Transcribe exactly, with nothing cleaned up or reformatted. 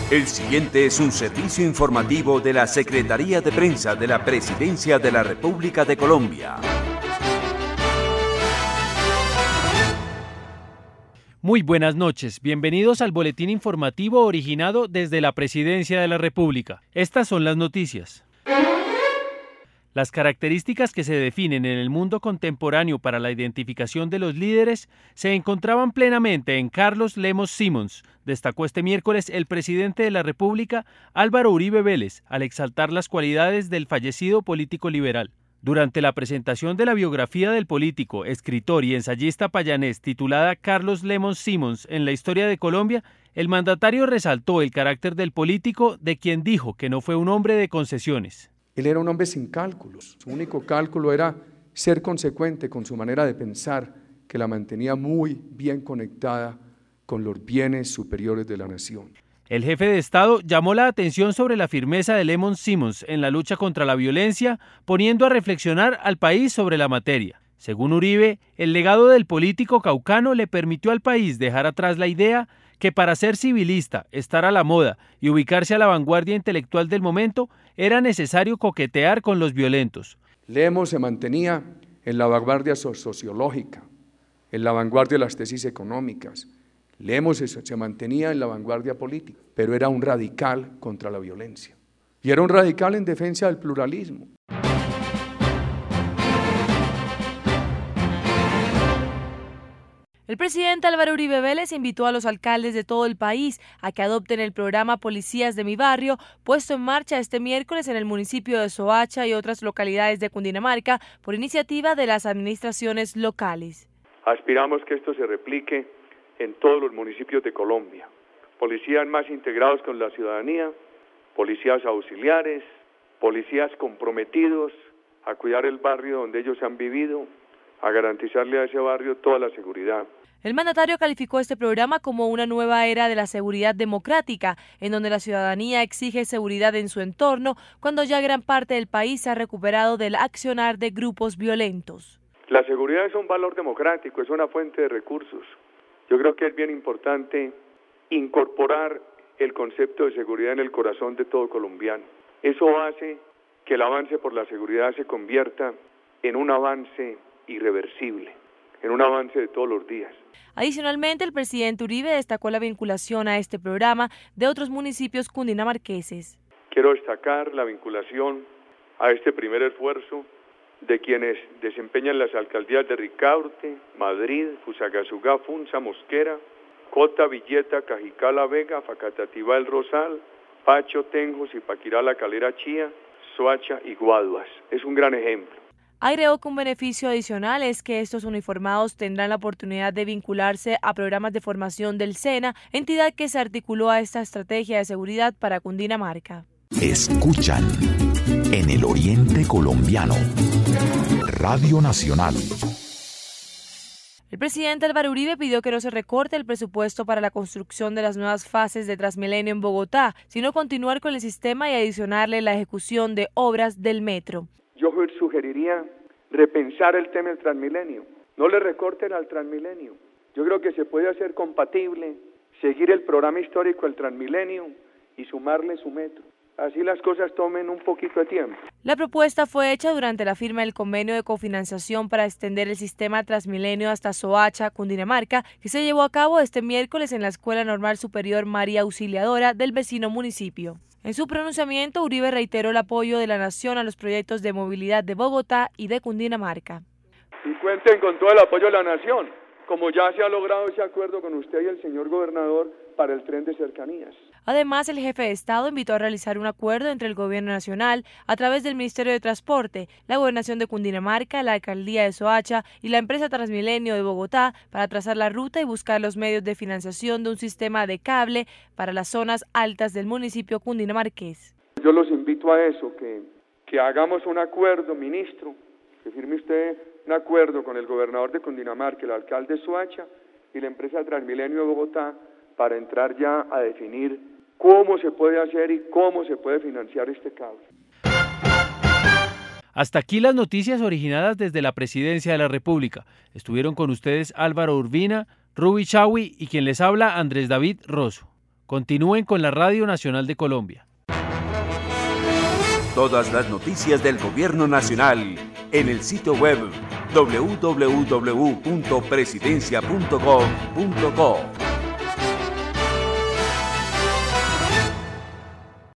El siguiente es un servicio informativo de la Secretaría de Prensa de la Presidencia de la República de Colombia. Muy buenas noches, bienvenidos al boletín informativo originado desde la Presidencia de la República. Estas son las noticias. Las características que se definen en el mundo contemporáneo para la identificación de los líderes se encontraban plenamente en Carlos Lemos Simons, destacó este miércoles el presidente de la República, Álvaro Uribe Vélez, al exaltar las cualidades del fallecido político liberal. Durante la presentación de la biografía del político, escritor y ensayista payanés titulada Carlos Lemos Simons en la historia de Colombia, el mandatario resaltó el carácter del político, de quien dijo que no fue un hombre de concesiones. Él era un hombre sin cálculos, su único cálculo era ser consecuente con su manera de pensar, que la mantenía muy bien conectada con los bienes superiores de la nación. El jefe de Estado llamó la atención sobre la firmeza de Lemos Simons en la lucha contra la violencia, poniendo a reflexionar al país sobre la materia. Según Uribe, el legado del político caucano le permitió al país dejar atrás la idea que para ser civilista, estar a la moda y ubicarse a la vanguardia intelectual del momento, era necesario coquetear con los violentos. Lemos se mantenía en la vanguardia sociológica, en la vanguardia de las tesis económicas. Lemos se mantenía en la vanguardia política, pero era un radical contra la violencia. Y era un radical en defensa del pluralismo. El presidente Álvaro Uribe Vélez invitó a los alcaldes de todo el país a que adopten el programa Policías de mi Barrio, puesto en marcha este miércoles en el municipio de Soacha y otras localidades de Cundinamarca por iniciativa de las administraciones locales. Aspiramos que esto se replique en todos los municipios de Colombia. Policías más integrados con la ciudadanía, policías auxiliares, policías comprometidos a cuidar el barrio donde ellos han vivido, a garantizarle a ese barrio toda la seguridad. El mandatario calificó este programa como una nueva era de la seguridad democrática, en donde la ciudadanía exige seguridad en su entorno, cuando ya gran parte del país se ha recuperado del accionar de grupos violentos. La seguridad es un valor democrático, es una fuente de recursos. Yo creo que es bien importante incorporar el concepto de seguridad en el corazón de todo colombiano. Eso hace que el avance por la seguridad se convierta en un avance irreversible, en un avance de todos los días. Adicionalmente, el presidente Uribe destacó la vinculación a este programa de otros municipios cundinamarqueses. Quiero destacar la vinculación a este primer esfuerzo de quienes desempeñan las alcaldías de Ricaurte, Madrid, Fusagasugá, Funza, Mosquera, Cota, Villeta, Cajicá, La Vega, Facatativá, El Rosal, Pacho, Tenjo, Zipaquirá, La Calera, Chía, Soacha y Guaduas. Es un gran ejemplo. Agregó que un beneficio adicional es que estos uniformados tendrán la oportunidad de vincularse a programas de formación del SENA, entidad que se articuló a esta estrategia de seguridad para Cundinamarca. Escuchan en el Oriente Colombiano, Radio Nacional. El presidente Álvaro Uribe pidió que no se recorte el presupuesto para la construcción de las nuevas fases de Transmilenio en Bogotá, sino continuar con el sistema y adicionarle la ejecución de obras del metro. Yo sugeriría repensar el tema del Transmilenio. No le recorten al Transmilenio. Yo creo que se puede hacer compatible, seguir el programa histórico del Transmilenio y sumarle su metro. Así las cosas tomen un poquito de tiempo. La propuesta fue hecha durante la firma del convenio de cofinanciación para extender el sistema Transmilenio hasta Soacha, Cundinamarca, que se llevó a cabo este miércoles en la Escuela Normal Superior María Auxiliadora del vecino municipio. En su pronunciamiento, Uribe reiteró el apoyo de la Nación a los proyectos de movilidad de Bogotá y de Cundinamarca. Y cuenten con todo el apoyo de la Nación, como ya se ha logrado ese acuerdo con usted y el señor gobernador para el tren de cercanías. Además, el jefe de Estado invitó a realizar un acuerdo entre el Gobierno Nacional a través del Ministerio de Transporte, la Gobernación de Cundinamarca, la Alcaldía de Soacha y la empresa Transmilenio de Bogotá para trazar la ruta y buscar los medios de financiación de un sistema de cable para las zonas altas del municipio cundinamarqués. Yo los invito a eso, que, que hagamos un acuerdo, ministro, que firme usted un acuerdo con el gobernador de Cundinamarca, el alcalde de Soacha y la empresa Transmilenio de Bogotá para entrar ya a definir cómo se puede hacer y cómo se puede financiar este cable. Hasta aquí las noticias originadas desde la Presidencia de la República. Estuvieron con ustedes Álvaro Urbina, Ruby Chawi y quien les habla Andrés David Rosso. Continúen con la Radio Nacional de Colombia. Todas las noticias del Gobierno Nacional en el sitio web doble u doble u doble u punto presidencia punto gov punto co.